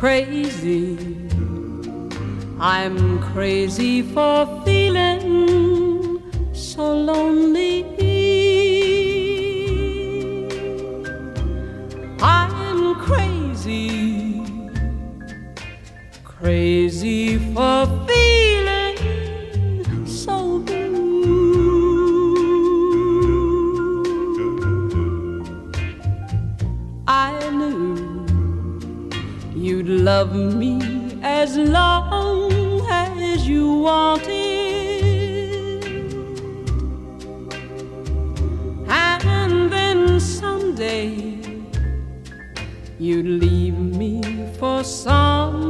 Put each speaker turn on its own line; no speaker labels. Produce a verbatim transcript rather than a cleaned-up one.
crazy. I'm crazy for feeling so lonely. I'm crazy, crazy for feeling so blue. I knew you'd love me as long as you wanted, and then someday you'd leave me for some